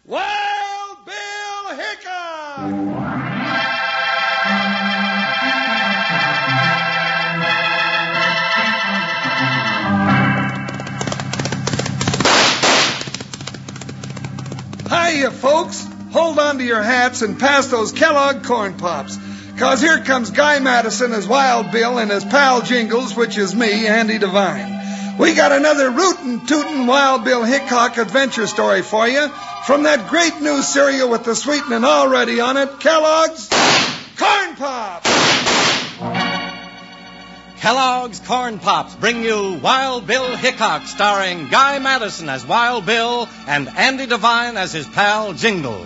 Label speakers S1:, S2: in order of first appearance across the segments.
S1: Wild Bill Hickok! Hiya, folks. Hold on to your hats and pass those Kellogg Corn Pops. 'Cause here comes Guy Madison as Wild Bill and his pal Jingles, which is me, Andy Devine. We got another rootin' tootin' Wild Bill Hickok adventure story for you from that great new cereal with the sweetening already on it, Kellogg's Corn Pops.
S2: Kellogg's Corn Pops bring you Wild Bill Hickok, starring Guy Madison as Wild Bill and Andy Devine as his pal Jingles.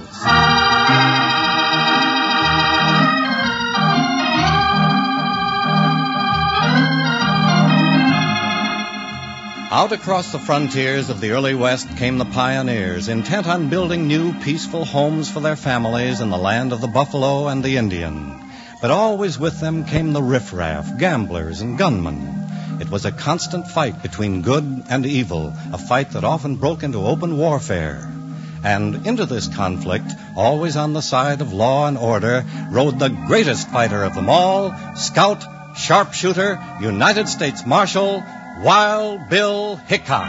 S2: Out across the frontiers of the early West came the pioneers, intent on building new, peaceful homes for their families in the land of the buffalo and the Indian. But always with them came the riffraff, gamblers, and gunmen. It was a constant fight between good and evil, a fight that often broke into open warfare. And into this conflict, always on the side of law and order, rode the greatest fighter of them all, scout, sharpshooter, United States Marshal, Wild Bill Hickok.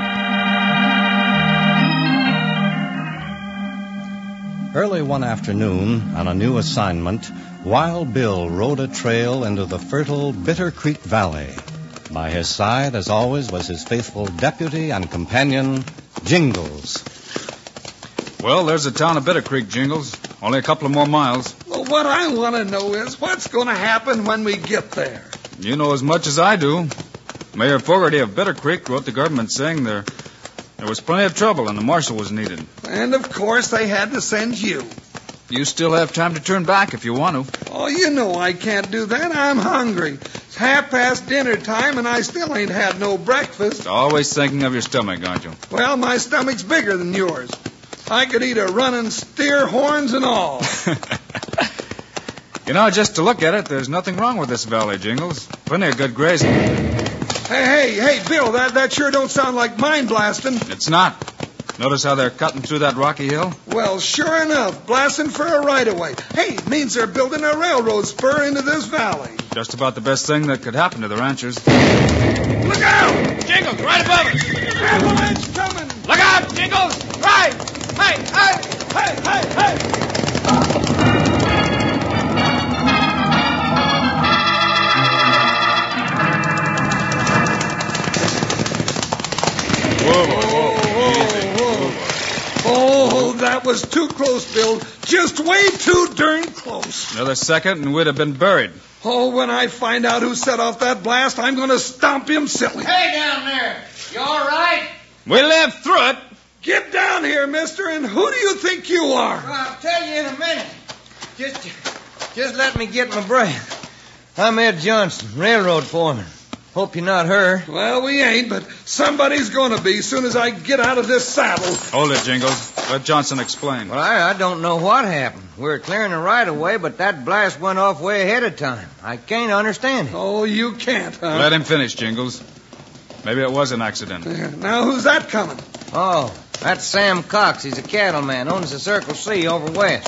S2: Early one afternoon, on a new assignment, Wild Bill rode a trail into the fertile Bitter Creek Valley. By his side, as always, was his faithful deputy and companion, Jingles.
S3: Well, there's the town of Bitter Creek, Jingles. Only a couple of more miles.
S1: Well, what I want to know is what's going to happen when we get there.
S3: You know as much as I do. Mayor Fogarty of Bitter Creek wrote the government saying there was plenty of trouble and the marshal was needed.
S1: And, of course, they had to send you.
S3: You still have time to turn back if you want to.
S1: Oh, you know I can't do that. I'm hungry. It's 1:30 dinner time, and I still ain't had no breakfast.
S3: Always thinking of your stomach, aren't you?
S1: Well, my stomach's bigger than yours. I could eat a running steer, horns and all.
S3: You know, just to look at it, there's nothing wrong with this valley, Jingles. Plenty of good grazing.
S1: Hey, Bill, that sure don't sound like mine blasting.
S3: It's not. Notice how they're cutting through that rocky hill?
S1: Well, sure enough, blasting for a right-of-way. Hey, it means they're building a railroad spur into this valley.
S3: Just about the best thing that could happen to the ranchers.
S1: Look out!
S2: Jingles, right above us!
S1: Avalanche coming!
S2: Look out, Jingles! Right! Hey!
S1: Oh, that was too close, Bill. Just way too darn close.
S3: Another second and we'd have been buried.
S1: Oh, when I find out who set off that blast, I'm going to stomp him silly.
S4: Hey, down there. You all right?
S3: We lived through it.
S1: Get down here, mister, and who do you think you are?
S4: Well, I'll tell you in a minute. Just let me get my breath. I'm Ed Johnson, railroad foreman. Hope you're not her.
S1: Well, we ain't, but somebody's going to be soon as I get out of this saddle.
S3: Hold it, Jingles. Let Johnson explain.
S4: Well, I don't know what happened. We were clearing the right-of-way, but that blast went off way ahead of time. I can't understand it.
S1: Oh, you can't, huh?
S3: Let him finish, Jingles. Maybe it was an accident.
S1: Now, who's that coming?
S4: Oh, that's Sam Cox. He's a cattleman. Owns the Circle C over west.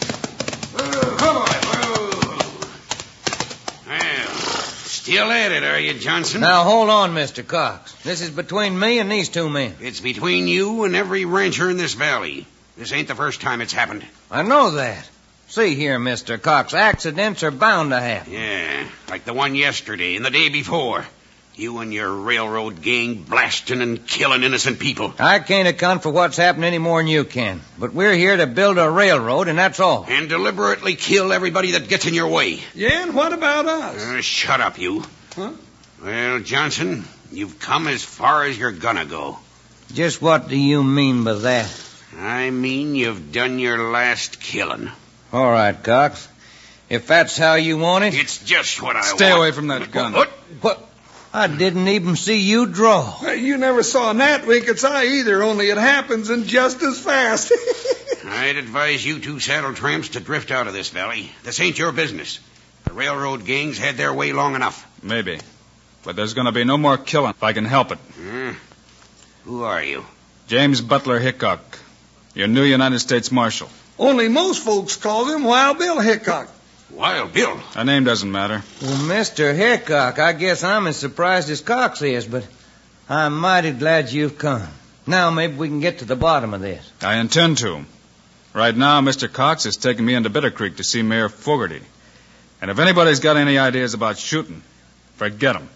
S5: Still at it, are you, Johnson?
S4: Now, hold on, Mr. Cox. This is between me and these two men.
S5: It's between you and every rancher in this valley. This ain't the first time it's happened.
S4: I know that. See here, Mr. Cox, accidents are bound to happen.
S5: Yeah, like the one yesterday and the day before. You and your railroad gang blasting and killing innocent people.
S4: I can't account for what's happened any more than you can. But we're here to build a railroad, and that's all.
S5: And deliberately kill everybody that gets in your way.
S1: Yeah, and what about us?
S5: Shut up, you.
S1: Huh?
S5: Well, Johnson, you've come as far as you're gonna go.
S4: Just what do you mean by that?
S5: I mean you've done your last killing.
S4: All right, Cox. If that's how you want it.
S5: It's just what I want.
S3: Stay away from that gun.
S4: What? I didn't even see you draw.
S1: Well, you never saw Nat wink its eye either, only it happens and just as fast.
S5: I'd advise you two saddle tramps to drift out of this valley. This ain't your business. The railroad gangs had their way long enough.
S3: Maybe. But there's going to be no more killing if I can help it.
S5: Who are you?
S3: James Butler Hickok. your new United States Marshal.
S1: Only most folks calls him Wild Bill Hickok.
S5: Wild Bill?
S3: Our name doesn't matter.
S4: Well, Mr. Hickok, I guess I'm as surprised as Cox is, but I'm mighty glad you've come. Now maybe we can get to the bottom of this.
S3: I intend to. Right now, Mr. Cox is taking me into Bitter Creek to see Mayor Fogarty. And if anybody's got any ideas about shooting, forget them.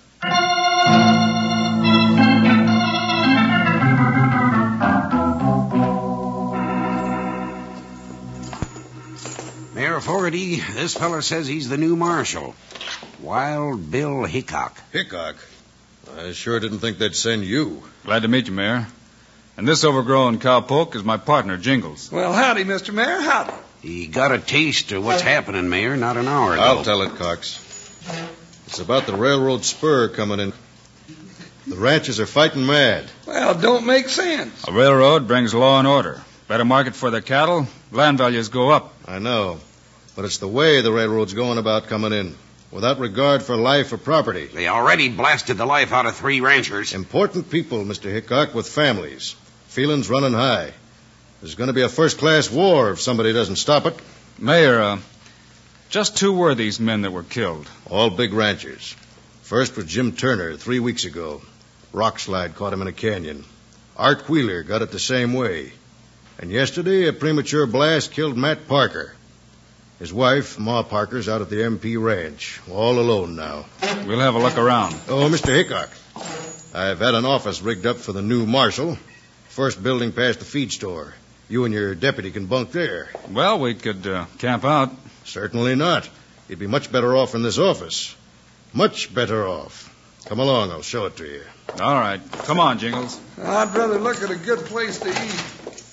S5: Mayor Fogarty, this fella says he's the new marshal. Wild Bill Hickok.
S6: Hickok? I sure didn't think they'd send you.
S3: Glad to meet you, Mayor. And this overgrown cowpoke is my partner, Jingles.
S1: Well, howdy, Mr. Mayor, howdy.
S5: He got a taste of what's happening, Mayor, not an hour ago.
S6: I'll tell it, Cox. It's about the railroad spur coming in. The ranchers are fighting mad.
S1: Well, don't make sense.
S3: A railroad brings law and order. Better market for their cattle, land values go up.
S6: I know. But it's the way the railroad's going about coming in, without regard for life or property.
S5: They already blasted the life out of 3 ranchers.
S6: Important people, Mr. Hickok, with families. Feelings running high. There's going to be a first-class war if somebody doesn't stop it.
S3: Mayor, just who were these men that were killed?
S6: All big ranchers. First was Jim Turner 3 weeks ago. Rockslide caught him in a canyon. Art Wheeler got it the same way. And yesterday, a premature blast killed Matt Parker. His wife, Ma Parker's out at the MP ranch, all alone now.
S3: We'll have a look around.
S6: Oh, Mr. Hickok, I've had an office rigged up for the new marshal. First building past the feed store. You and your deputy can bunk there.
S3: Well, we could camp out.
S6: Certainly not. You'd be much better off in this office. Much better off. Come along, I'll show it to you.
S3: All right. Come on, Jingles.
S1: I'd rather look at a good place to eat.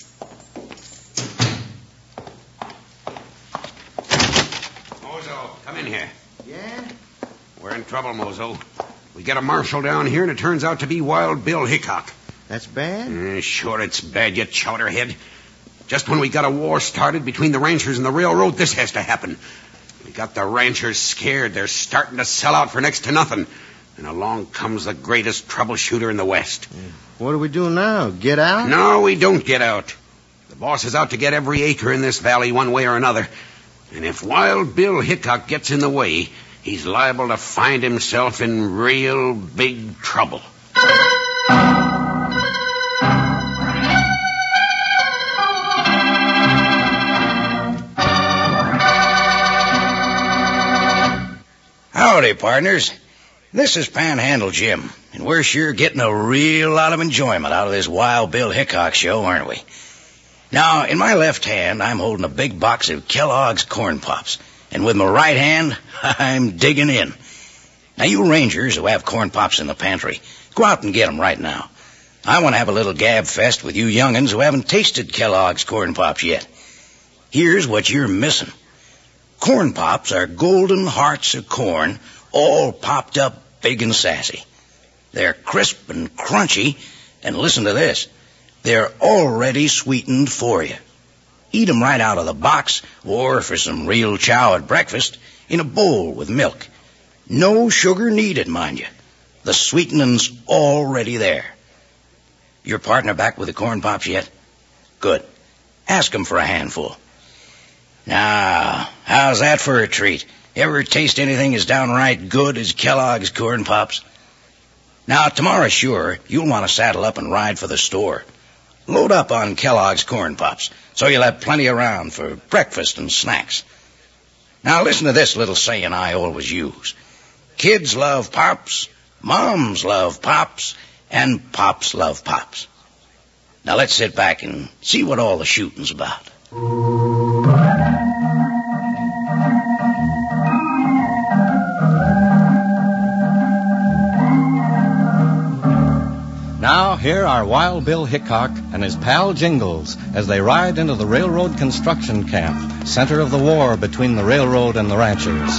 S5: Mozo, come in here.
S4: Yeah?
S5: We're in trouble, Mozo. We get a marshal down here, and it turns out to be Wild Bill Hickok.
S4: That's bad?
S5: Sure it's bad, you chowderhead. Just when we got a war started between the ranchers and the railroad, this has to happen. We got the ranchers scared. They're starting to sell out for next to nothing. And along comes the greatest troubleshooter in the West.
S4: What do we do now? Get out?
S5: No, we don't get out. The boss is out to get every acre in this valley one way or another. And if Wild Bill Hickok gets in the way, he's liable to find himself in real big trouble.
S7: Howdy, partners. This is Panhandle Jim, and we're sure getting a real lot of enjoyment out of this Wild Bill Hickok show, aren't we? Now, in my left hand, I'm holding a big box of Kellogg's Corn Pops, and with my right hand, I'm digging in. Now, you rangers who have Corn Pops in the pantry, go out and get them right now. I want to have a little gab fest with you young'uns who haven't tasted Kellogg's Corn Pops yet. Here's what you're missing. Corn Pops are golden hearts of corn, all popped up big and sassy. They're crisp and crunchy, and listen to this. They're already sweetened for you. Eat 'em right out of the box, or for some real chow at breakfast, in a bowl with milk. No sugar needed, mind you. The sweetening's already there. Your partner back with the Corn Pops yet? Good. Ask him for a handful. Now, how's that for a treat? Ever taste anything as downright good as Kellogg's Corn Pops? Now, tomorrow, sure, you'll want to saddle up and ride for the store. Load up on Kellogg's Corn Pops, so you'll have plenty around for breakfast and snacks. Now, listen to this little saying I always use. Kids love Pops, moms love Pops, and Pops love Pops. Now, let's sit back and see what all the shooting's about.
S2: Now, here are Wild Bill Hickok and his pal Jingles as they ride into the railroad construction camp, center of the war between the railroad and the ranchers.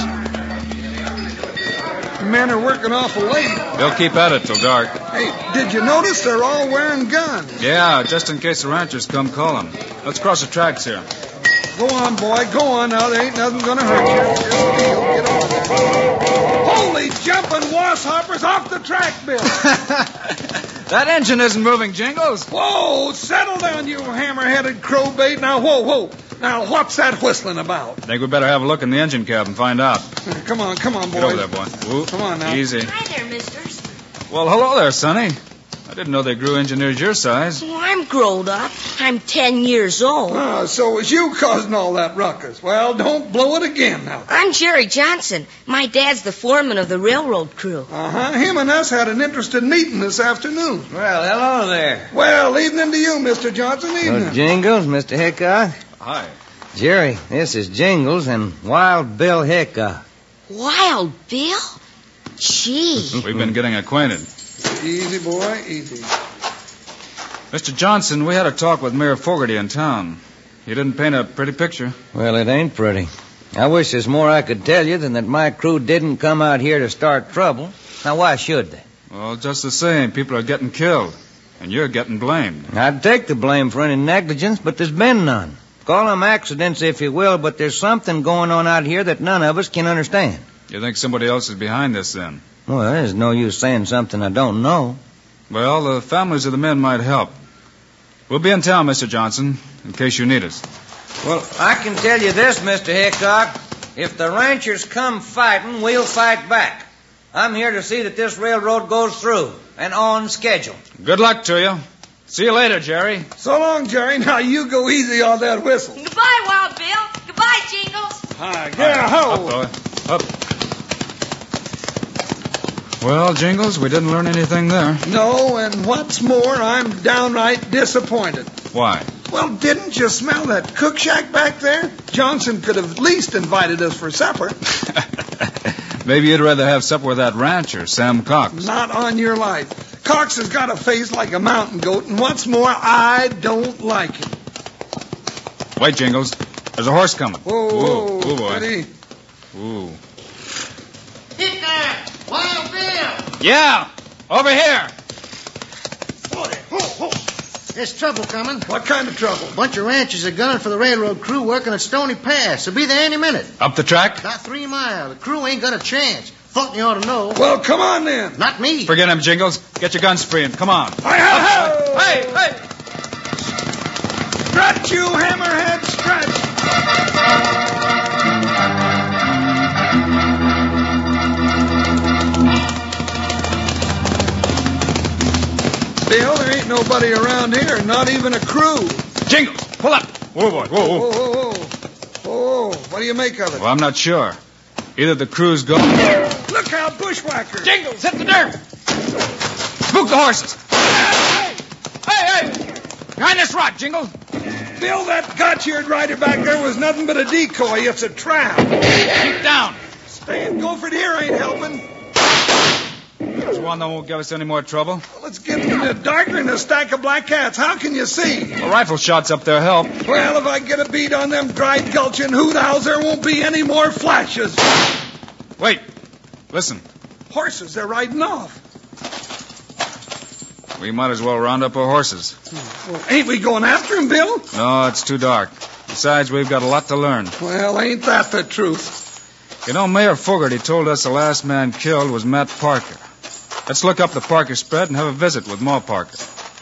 S1: The men are working awful late.
S3: They'll keep at it till dark.
S1: Hey, did you notice they're all wearing guns?
S3: Yeah, just in case the ranchers come calling. Let's cross the tracks here.
S1: Go on, boy, go on now. There ain't nothing gonna hurt you. Just get over there. Holy jumping wasshoppers off the track, Bill.
S3: That engine isn't moving, Jingles.
S1: Whoa, settle down, you hammer-headed crowbait. Now, whoa. Now, what's that whistling about?
S3: I think we better have a look in the engine cab and find out.
S1: Come on, boys.
S3: Get over there, boy. Whoop.
S1: Come on now.
S3: Easy.
S8: Hi there, misters.
S3: Well, hello there, Sonny. I didn't know they grew engineers your size.
S8: Oh, I'm growed up. I'm 10 years old.
S1: So it was you causing all that ruckus. Well, don't blow it again now.
S8: I'm Jerry Johnson. My dad's the foreman of the railroad crew.
S1: Him and us had an interesting meeting this afternoon.
S4: Well, hello there.
S1: Well, evening to you, Mr. Johnson. Evening.
S4: Jingles, Mr. Hickok.
S3: Hi.
S4: Jerry, this is Jingles and Wild Bill Hickok.
S8: Wild Bill? Gee.
S3: We've been getting acquainted.
S1: Easy, boy, easy.
S3: Mr. Johnson, we had a talk with Mayor Fogarty in town. He didn't paint a pretty picture.
S4: Well, it ain't pretty. I wish there's more I could tell you than that my crew didn't come out here to start trouble. Now, why should they?
S3: Well, just the same, people are getting killed, and you're getting blamed.
S4: I'd take the blame for any negligence, but there's been none. Call them accidents if you will, but there's something going on out here that none of us can understand.
S3: You think somebody else is behind this, then?
S4: Well, there's no use saying something I don't know.
S3: Well, the families of the men might help. We'll be in town, Mr. Johnson, in case you need us.
S4: Well, I can tell you this, Mr. Hickok. If the ranchers come fighting, we'll fight back. I'm here to see that this railroad goes through and on schedule.
S3: Good luck to you. See you later, Jerry.
S1: So long, Jerry. Now you go easy on that whistle.
S8: Goodbye, Wild Bill. Goodbye, Jingles.
S1: Hi, yeah, ho.
S3: Up, boy. Up. Well, Jingles, we didn't learn anything there.
S1: No, and what's more, I'm downright disappointed.
S3: Why?
S1: Well, didn't you smell that cook shack back there? Johnson could have at least invited us for supper.
S3: Maybe you'd rather have supper with that rancher, Sam Cox.
S1: Not on your life. Cox has got a face like a mountain goat, and what's more, I don't like him.
S3: Wait, Jingles. There's a horse coming.
S1: Whoa,
S3: Ooh, boy.
S1: Ready?
S3: Ooh.
S9: Hit there! Wild Bill!
S3: Yeah! Over here!
S9: There's trouble coming.
S1: What kind of trouble?
S9: A bunch of ranchers are gunning for the railroad crew working at Stony Pass. They'll be there any minute.
S3: Up the track?
S9: About 3 miles. The crew ain't got a chance. Thought you ought to know.
S1: Well, come on then.
S9: Not me.
S3: Forget him, Jingles. Get your guns free and come on.
S1: Hey! Stretch, you hammerhead, stretch! Bill, there ain't nobody around here, not even a crew.
S3: Jingles, pull up. Whoa, boy. Whoa.
S1: Whoa, what do you make of it?
S3: Well, I'm not sure. Either the crew's gone.
S1: Look out, bushwhacker!
S3: Jingles, hit the dirt. Spook the horses. Hey! Behind this rock, Jingles.
S1: Bill, that gotch-eared rider back there was nothing but a decoy. It's a trap.
S3: Keep down.
S1: Staying Gopher here ain't helping.
S3: There's one that won't give us any more trouble.
S1: Well, it's getting in the darker than a stack of black cats. How can you see?
S3: The rifle shots up there help.
S1: Well, if I get a beat on them dried gulching hoot-owls, there won't be any more flashes.
S3: Wait. Listen.
S1: Horses, they're riding off.
S3: We might as well round up our horses.
S1: Well, ain't we going after him, Bill?
S3: No, it's too dark. Besides, we've got a lot to learn.
S1: Well, ain't that the truth?
S3: You know, Mayor Fogarty told us the last man killed was Matt Parker. Let's look up the Parker spread and have a visit with Ma Parker.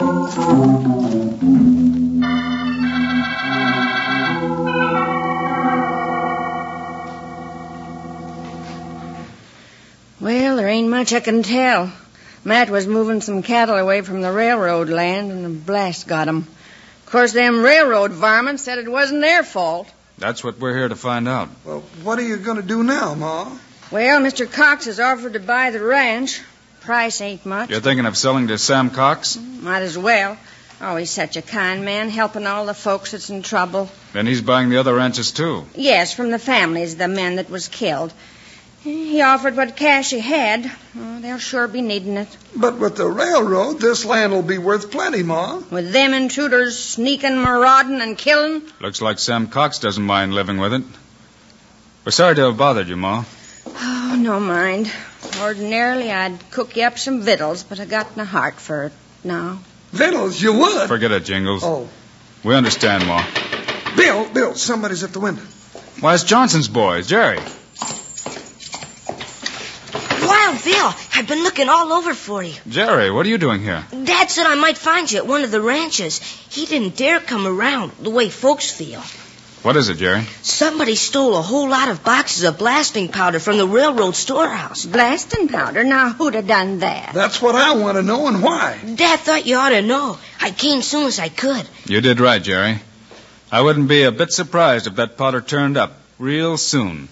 S10: Well, there ain't much I can tell. Matt was moving some cattle away from the railroad land, and a blast got 'em. Of course, them railroad varmints said it wasn't their fault.
S3: That's what we're here to find out.
S1: Well, what are you going to do now, Ma?
S10: Well, Mr. Cox has offered to buy the ranch. Price ain't much.
S3: You're thinking of selling to Sam Cox?
S10: Might as well. Always such a kind man, helping all the folks that's in trouble.
S3: Then he's buying the other ranches, too.
S10: Yes, from the families of the men that was killed. He offered what cash he had. Oh, they'll sure be needing it.
S1: But with the railroad, this land will be worth plenty, Ma.
S10: With them intruders sneaking, marauding, and killing.
S3: Looks like Sam Cox doesn't mind living with it. We're sorry to have bothered you, Ma.
S10: Oh, no mind. Ordinarily, I'd cook you up some victuals, but I got no heart for it now.
S1: Victuals, you would?
S3: Forget it, Jingles.
S1: Oh.
S3: We understand, Ma.
S1: Bill, somebody's at the window.
S3: Why, it's Johnson's boy, Jerry.
S8: Wild Bill, I've been looking all over for you.
S3: Jerry, what are you doing here?
S8: Dad said I might find you at one of the ranches. He didn't dare come around the way folks feel.
S3: What is it, Jerry?
S8: Somebody stole a whole lot of boxes of blasting powder from the railroad storehouse.
S10: Blasting powder? Now, who'd have done that?
S1: That's what I want to know and why.
S8: Dad thought you ought to know. I came soon as I could.
S3: You did right, Jerry. I wouldn't be a bit surprised if that powder turned up real soon.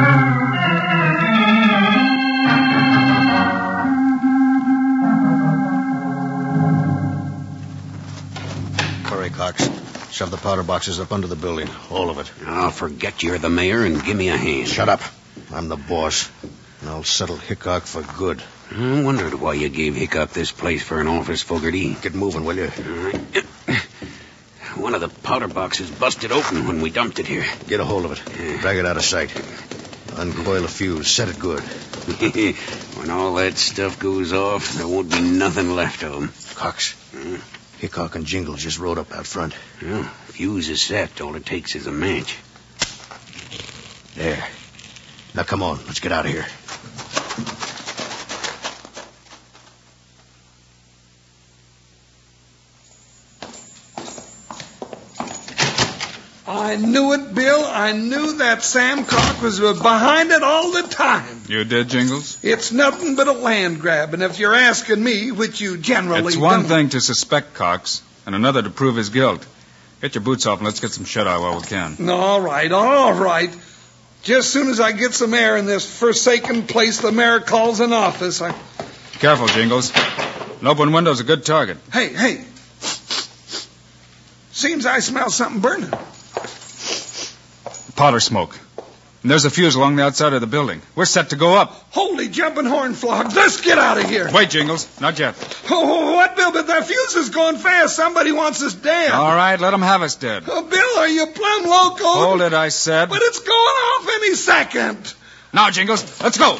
S6: Hurry, Cox. Shove the powder boxes up under the building. All of it.
S5: I'll forget you're the mayor and give me a hand.
S6: Shut up. I'm the boss. And I'll settle Hickok for good.
S5: I wondered why you gave Hickok this place for an office, Fogarty.
S6: Get moving, will you?
S5: All right. One of the powder boxes busted open when we dumped it here.
S6: Get a hold of it. Drag it out of sight. Uncoil the fuse. Set it good.
S5: When all that stuff goes off, there won't be nothing left of them.
S6: Cox. Hickok and Jingles just rode up out front.
S5: Well, fuse is set. All it takes is a match.
S6: There. Now, come on. Let's get out of here.
S1: I knew it, Bill. I knew that Sam Crock was behind it all the time.
S3: You did, Jingles?
S1: It's nothing but a land grab, and if you're asking me, which you generally
S3: It's one
S1: don't.
S3: thing to suspect Cox, and another to prove his guilt. Get your boots off and let's get some shut-eye while we can.
S1: All right. Just soon as I get some air in this forsaken place the mayor calls an office,
S3: Careful, Jingles. An open window's a good target.
S1: Hey. Seems I smell something burning.
S3: Powder smoke. And there's a fuse along the outside of the building. We're set to go up.
S1: Holy jumping horn flog. Let's get out of here.
S3: Wait, Jingles. Not yet.
S1: Oh, what, Bill? But the fuse is going fast. Somebody wants us dead.
S3: All right, let them have us dead.
S1: Oh, Bill, are you plumb loco?
S3: Hold it, I said.
S1: But it's going off any second.
S3: Now, Jingles, let's go.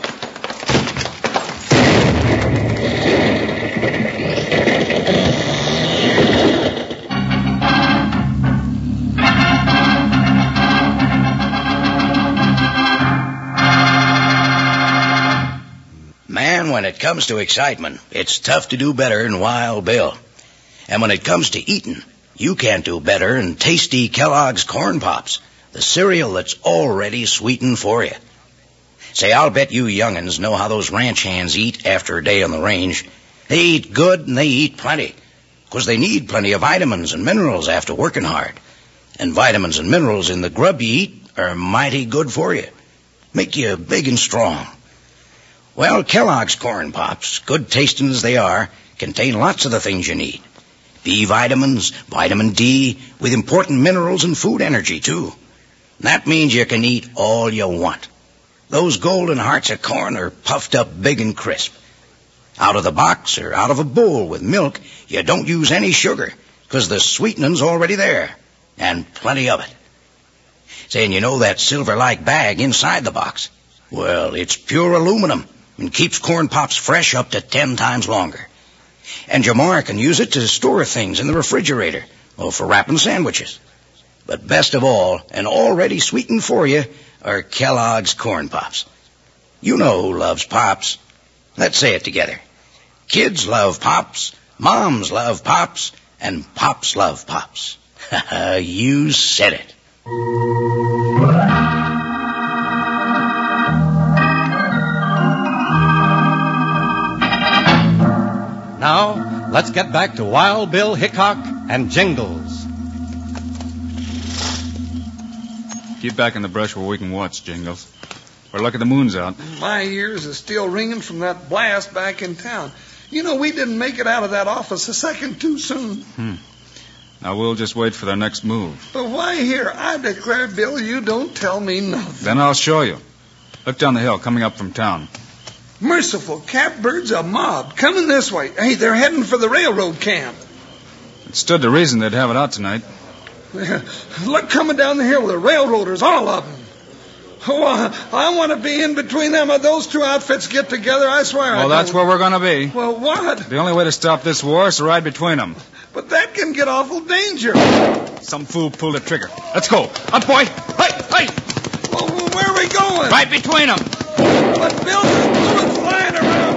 S7: Man, when it comes to excitement, it's tough to do better than Wild Bill. And when it comes to eating, you can't do better than tasty Kellogg's Corn Pops, the cereal that's already sweetened for you. Say, I'll bet you young'uns know how those ranch hands eat after a day on the range. They eat good and they eat plenty, 'cause they need plenty of vitamins and minerals after working hard. And vitamins and minerals in the grub you eat are mighty good for you. Make you big and strong. Well, Kellogg's Corn Pops, good tasting as they are, contain lots of the things you need. B vitamins, vitamin D, with important minerals and food energy, too. That means you can eat all you want. Those golden hearts of corn are puffed up big and crisp. Out of the box or out of a bowl with milk, you don't use any sugar, 'cause the sweetening's already there, and plenty of it. Saying, you know that silver-like bag inside the box? Well, it's pure aluminum and keeps Corn Pops fresh up to 10 times longer. And your ma can use it to store things in the refrigerator or for wrapping sandwiches. But best of all, and already sweetened for you, are Kellogg's Corn Pops. You know who loves Pops. Let's say it together. Kids love Pops, moms love Pops, and Pops love Pops. You said it.
S2: Now, let's get back to Wild Bill Hickok and Jingles.
S3: Keep back in the brush where we can watch, Jingles. We're lucky the moon's out.
S1: My ears are still ringing from that blast back in town. You know, we didn't make it out of that office a second too soon.
S3: Now we'll just wait for their next move.
S1: But why here? I declare, Bill, you don't tell me nothing.
S3: Then I'll show you. Look down the hill, coming up from town.
S1: Merciful catbirds, a mob. Coming this way. Hey, they're heading for the railroad camp.
S3: It stood to reason they'd have it out tonight.
S1: Look, coming down the hill, the railroaders, all of them. Oh, I want to be in between them. Those two outfits get together, I swear.
S3: Well, that's where we're going to be.
S1: Well, what?
S3: The only way to stop this war is to ride between them.
S1: But that can get awful dangerous.
S3: Some fool pulled a trigger. Let's go. Up, boy. Hey!
S1: Well, where are we going?
S3: Right between them.
S1: But Bill, there's bullets flying around.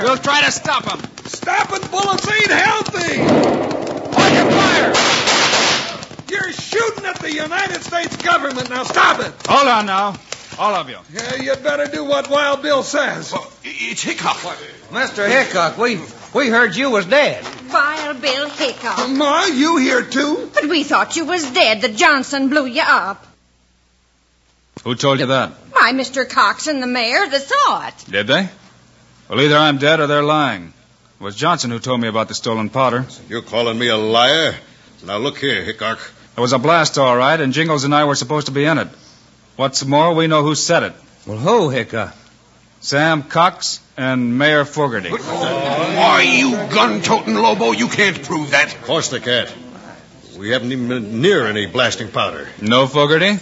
S3: We'll try to stop him.
S1: Stopping bullets ain't healthy.
S4: Open fire!
S1: You're shooting at the United States government. Now stop it.
S3: Hold on now. All of you.
S1: Yeah, you'd better do what Wild Bill says.
S5: It's Hickok.
S4: Mr. Hickok, we heard you was dead.
S10: Wild Bill Hickok.
S1: Ma, you here too?
S10: But we thought you was dead. The Johnson blew you up.
S3: Who told you that?
S10: Why, Mr. Cox and the mayor that saw it.
S3: Did they? Well, either I'm dead or they're lying. It was Johnson who told me about the stolen powder.
S6: You're calling me a liar? Now look here, Hickok.
S3: There was a blast, all right, and Jingles and I were supposed to be in it. What's more, we know who said it.
S4: Well, who, Hickok?
S3: Sam Cox and Mayor Fogarty.
S5: Why, you gun-toting Lobo, you can't prove that.
S6: Of course they can't. We haven't even been near any blasting powder.
S3: No, Fogarty?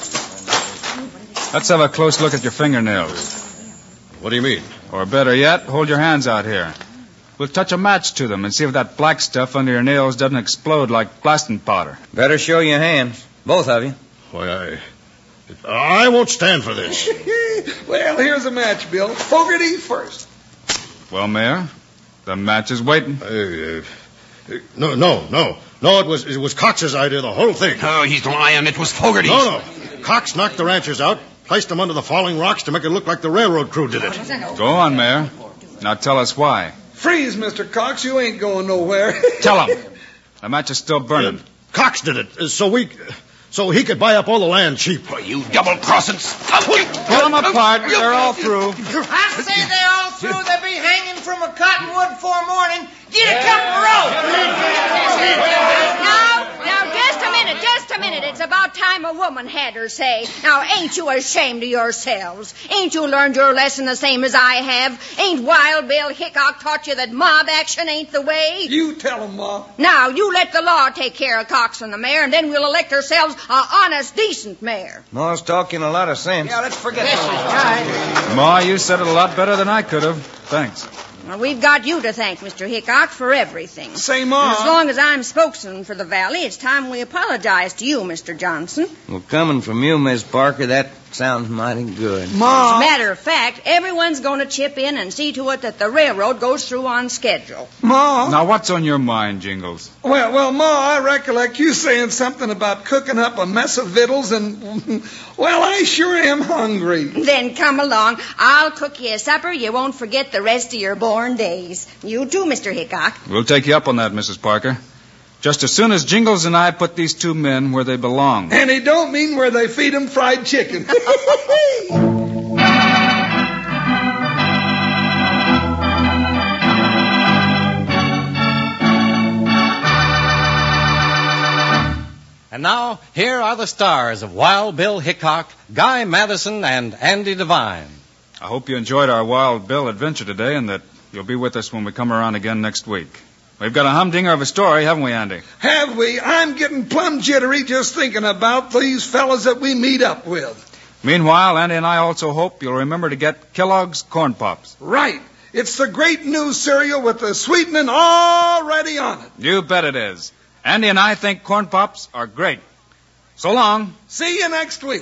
S3: Let's have a close look at your fingernails.
S6: What do you mean?
S3: Or better yet, hold your hands out here. We'll touch a match to them and see if that black stuff under your nails doesn't explode like blasting powder.
S4: Better show your hands, both of you.
S6: Why, I won't stand for this.
S1: Well, here's a match, Bill. Fogarty first.
S3: Well, Mayor, the match is waiting.
S6: No. It was Cox's idea, the whole thing.
S5: Oh, he's lying. It was Fogarty's.
S6: No. Cox knocked the ranchers out, placed them under the falling rocks to make it look like the railroad crew did it.
S3: Go on, Mayor. Now tell us why.
S1: Freeze, Mr. Cox. You ain't going nowhere.
S3: Tell him. The match is still burning.
S6: Cox did it, so he could buy up all the land cheap.
S5: Oh, you double-crossings.
S3: Pull them apart. They're all through.
S4: I say they're all through. They'll be hanging from a cottonwood before morning. Get a couple of ropes.
S10: Now, just a minute. It's about time a woman had her say. Now, ain't you ashamed of yourselves? Ain't you learned your lesson the same as I have? Ain't Wild Bill Hickok taught you that mob action ain't the way?
S1: You tell him, Ma.
S10: Now, you let the law take care of Cox and the mayor, and then we'll elect ourselves an honest, decent mayor.
S4: Ma's talking a lot of sense.
S9: Yeah, let's forget this.
S3: Ma, you said it a lot better than I could have. Thanks.
S10: Well, we've got you to thank, Mr. Hickok, for everything.
S1: Say, Ma.
S10: As long as I'm spokesman for the valley, it's time we apologize to you, Mr. Johnson.
S4: Well, coming from you, Miss Parker, that sounds mighty good.
S1: Ma.
S10: As a matter of fact, everyone's going to chip in and see to it that the railroad goes through on schedule.
S1: Ma.
S3: Now, what's on your mind, Jingles?
S1: Well, Ma, I recollect you saying something about cooking up a mess of victuals, and, well, I sure am hungry.
S10: Then come along. I'll cook you a supper you won't forget the rest of your born days. You too, Mr. Hickok.
S3: We'll take you up on that, Mrs. Parker. Just as soon as Jingles and I put these two men where they belong.
S1: And he don't mean where they feed him fried chicken.
S2: And now, here are the stars of Wild Bill Hickok, Guy Madison, and Andy Devine.
S3: I hope you enjoyed our Wild Bill adventure today and that you'll be with us when we come around again next week. We've got a humdinger of a story, haven't we, Andy?
S1: Have we? I'm getting plumb jittery just thinking about these fellas that we meet up with.
S3: Meanwhile, Andy and I also hope you'll remember to get Kellogg's Corn Pops.
S1: Right. It's the great new cereal with the sweetening already on it.
S3: You bet it is. Andy and I think Corn Pops are great. So long.
S1: See you next week.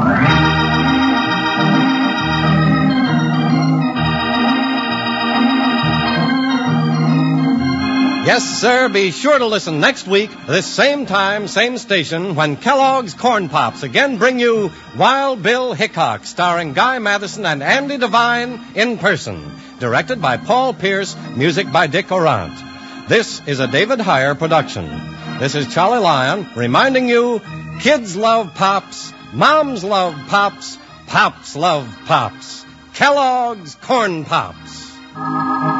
S2: Yes, sir, be sure to listen next week, this same time, same station, when Kellogg's Corn Pops again bring you Wild Bill Hickok, starring Guy Madison and Andy Devine in person. Directed by Paul Pierce, music by Dick Orant. This is a David Heyer production. This is Charlie Lyon reminding you, kids love Pops, moms love Pops, Pops love Pops. Kellogg's Corn Pops.